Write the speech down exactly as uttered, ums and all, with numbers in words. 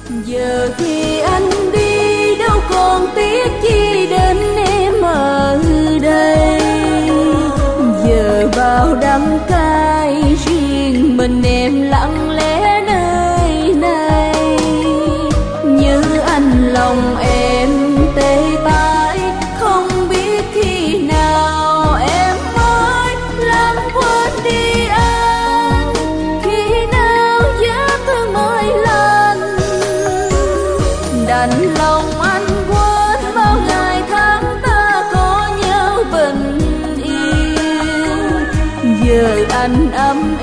Giờ khi anh đi đâu còn tiếc chi đến em ở đây. Giờ bao đắng cay riêng mình em lặng lẽ nơi này. Như anh lòng em tê tái, không biết khi nào em mới lãng quên đi anh. Khi nào vết thương mới lành, đành lòng anh quên bao ngày tháng ta có nhau bình yên. Giờ anh ấm